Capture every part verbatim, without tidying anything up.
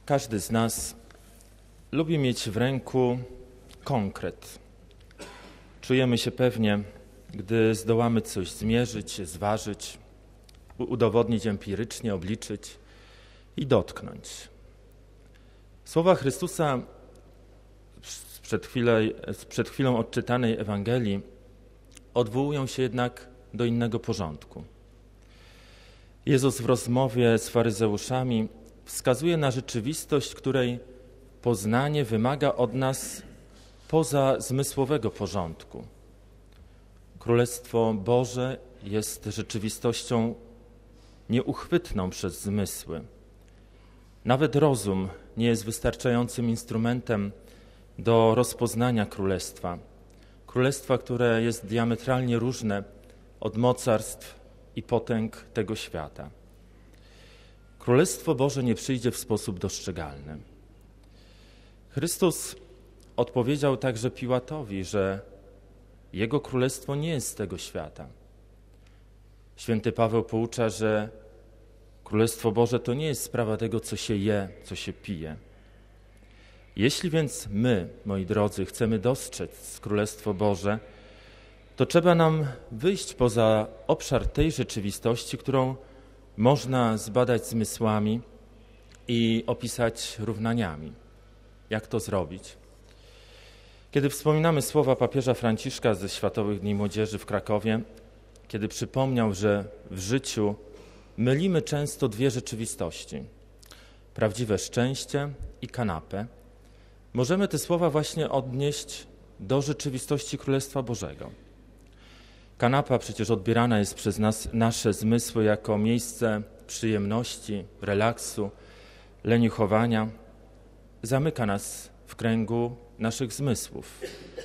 Każdy z nas lubi mieć w ręku konkret. Czujemy się pewnie, gdy zdołamy coś zmierzyć, zważyć, udowodnić empirycznie, obliczyć i dotknąć. Słowa Chrystusa sprzed, chwilę, sprzed chwilą odczytanej Ewangelii odwołują się jednak do innego porządku. Jezus w rozmowie z faryzeuszami wskazuje na rzeczywistość, której poznanie wymaga od nas poza zmysłowego porządku. Królestwo Boże jest rzeczywistością nieuchwytną przez zmysły. Nawet rozum nie jest wystarczającym instrumentem do rozpoznania królestwa. Królestwa, które jest diametralnie różne od mocarstw i potęg tego świata. Królestwo Boże nie przyjdzie w sposób dostrzegalny. Chrystus odpowiedział także Piłatowi, że Jego królestwo nie jest z tego świata. Święty Paweł poucza, że Królestwo Boże to nie jest sprawa tego, co się je, co się pije. Jeśli więc my, moi drodzy, chcemy dostrzec Królestwo Boże, to trzeba nam wyjść poza obszar tej rzeczywistości, którą można zbadać zmysłami i opisać równaniami. Jak to zrobić? Kiedy wspominamy słowa papieża Franciszka ze Światowych Dni Młodzieży w Krakowie, kiedy przypomniał, że w życiu mylimy często dwie rzeczywistości, prawdziwe szczęście i kanapę, możemy te słowa właśnie odnieść do rzeczywistości Królestwa Bożego. Kanapa przecież odbierana jest przez nas, nasze zmysły jako miejsce przyjemności, relaksu, leniuchowania. Zamyka nas w kręgu naszych zmysłów.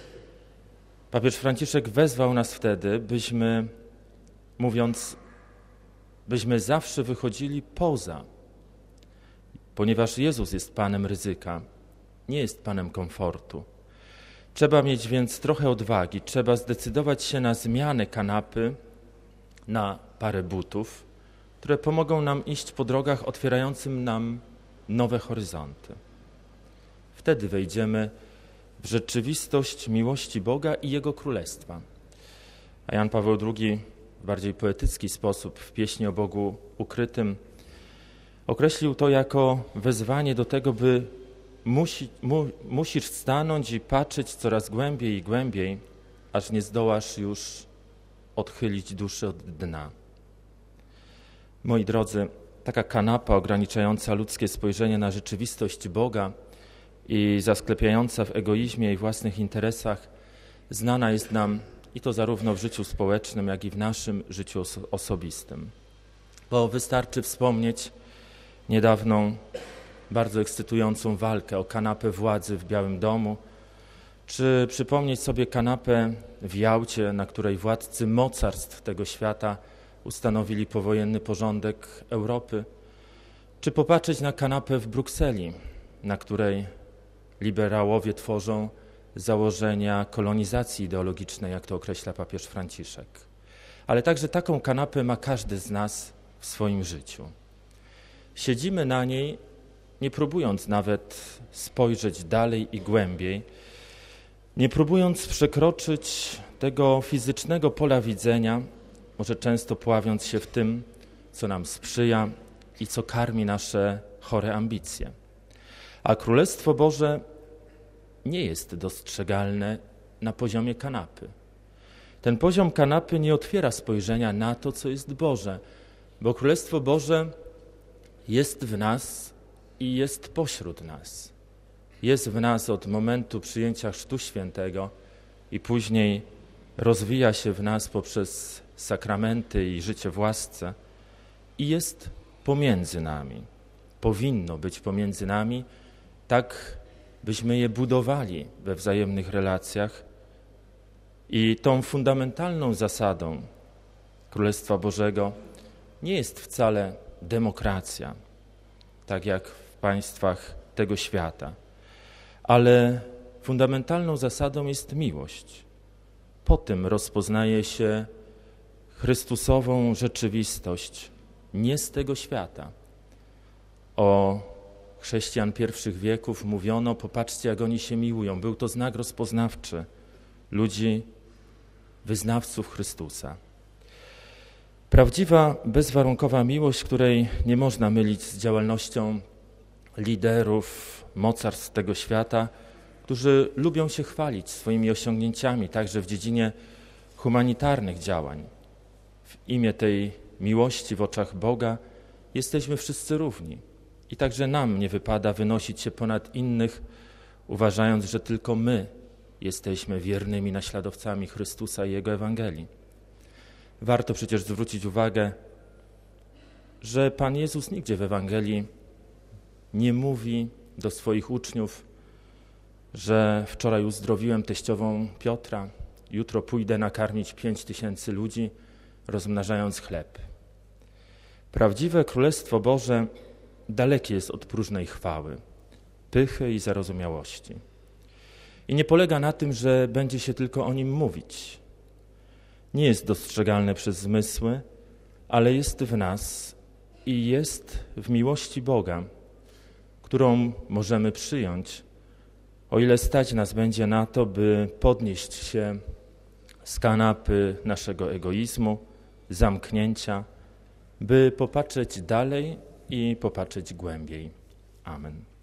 Papież Franciszek wezwał nas wtedy, byśmy, mówiąc, byśmy zawsze wychodzili poza, ponieważ Jezus jest Panem ryzyka, nie jest Panem komfortu. Trzeba mieć więc trochę odwagi, trzeba zdecydować się na zmianę kanapy na parę butów, które pomogą nam iść po drogach otwierającym nam nowe horyzonty. Wtedy wejdziemy w rzeczywistość miłości Boga i Jego Królestwa. A Jan Paweł drugi w bardziej poetycki sposób w pieśni o Bogu ukrytym określił to jako wezwanie do tego, by musi, mu, musisz stanąć i patrzeć coraz głębiej i głębiej, aż nie zdołasz już odchylić duszy od dna. Moi drodzy, taka kanapa ograniczająca ludzkie spojrzenie na rzeczywistość Boga i zasklepiająca w egoizmie i własnych interesach znana jest nam i to zarówno w życiu społecznym, jak i w naszym życiu oso- osobistym. Bo wystarczy wspomnieć niedawną, bardzo ekscytującą walkę o kanapę władzy w Białym Domu, czy przypomnieć sobie kanapę w Jałcie, na której władcy mocarstw tego świata ustanowili powojenny porządek Europy, czy popatrzeć na kanapę w Brukseli, na której liberałowie tworzą założenia kolonizacji ideologicznej, jak to określa papież Franciszek. Ale także taką kanapę ma każdy z nas w swoim życiu. Siedzimy na niej, nie próbując nawet spojrzeć dalej i głębiej, nie próbując przekroczyć tego fizycznego pola widzenia, może często pławiąc się w tym, co nam sprzyja i co karmi nasze chore ambicje. A Królestwo Boże nie jest dostrzegalne na poziomie kanapy. Ten poziom kanapy nie otwiera spojrzenia na to, co jest Boże, bo Królestwo Boże jest w nas i jest pośród nas. Jest w nas od momentu przyjęcia Chrztu Świętego i później rozwija się w nas poprzez sakramenty i życie w łasce i jest pomiędzy nami. Powinno być pomiędzy nami, tak byśmy je budowali we wzajemnych relacjach. I tą fundamentalną zasadą Królestwa Bożego nie jest wcale demokracja, tak jak w państwach tego świata, ale fundamentalną zasadą jest miłość. Po tym rozpoznaje się Chrystusową rzeczywistość, nie z tego świata. O chrześcijan pierwszych wieków mówiono, popatrzcie, jak oni się miłują. Był to znak rozpoznawczy ludzi, wyznawców Chrystusa. Prawdziwa, bezwarunkowa miłość, której nie można mylić z działalnością liderów, mocarstw tego świata, którzy lubią się chwalić swoimi osiągnięciami, także w dziedzinie humanitarnych działań. W imię tej miłości w oczach Boga jesteśmy wszyscy równi. I także nam nie wypada wynosić się ponad innych, uważając, że tylko my jesteśmy wiernymi naśladowcami Chrystusa i Jego Ewangelii. Warto przecież zwrócić uwagę, że Pan Jezus nigdzie w Ewangelii nie mówi do swoich uczniów, że wczoraj uzdrowiłem teściową Piotra, jutro pójdę nakarmić pięć tysięcy ludzi, rozmnażając chleb. Prawdziwe Królestwo Boże dalekie jest od próżnej chwały, pychy i zarozumiałości. I nie polega na tym, że będzie się tylko o nim mówić. Nie jest dostrzegalne przez zmysły, ale jest w nas i jest w miłości Boga, którą możemy przyjąć, o ile stać nas będzie na to, by podnieść się z kanapy naszego egoizmu, zamknięcia, by popatrzeć dalej i popatrzeć głębiej. Amen.